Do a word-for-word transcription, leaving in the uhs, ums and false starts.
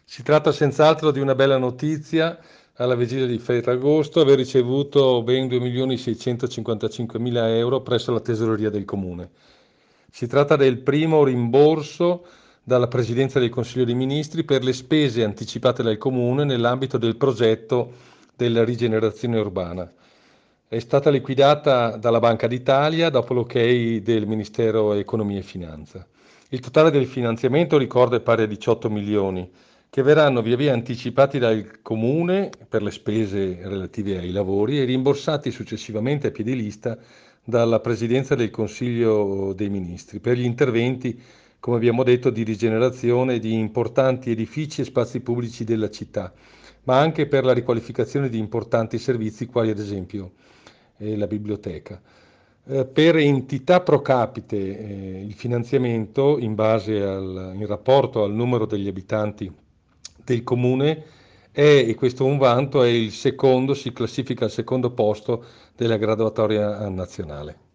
Si tratta senz'altro di una bella notizia alla vigilia di Ferragosto, aver ricevuto ben due milioni seicentocinquantacinquemila euro presso la Tesoreria del Comune. Si tratta del primo rimborso dalla Presidenza del Consiglio dei Ministri per le spese anticipate dal Comune nell'ambito del progetto della rigenerazione urbana. È stata liquidata dalla Banca d'Italia dopo l'ok del Ministero Economia e Finanza. Il totale del finanziamento, ricordo, è pari a diciotto milioni, che verranno via via anticipati dal Comune per le spese relative ai lavori e rimborsati successivamente a piedi lista dalla Presidenza del Consiglio dei Ministri per gli interventi, come abbiamo detto, di rigenerazione di importanti edifici e spazi pubblici della città, ma anche per la riqualificazione di importanti servizi quali ad esempio eh, la biblioteca. Eh, per entità pro capite eh, il finanziamento in base al, in rapporto al numero degli abitanti del comune è, e questo è un vanto, è il secondo, si classifica al secondo posto della graduatoria nazionale.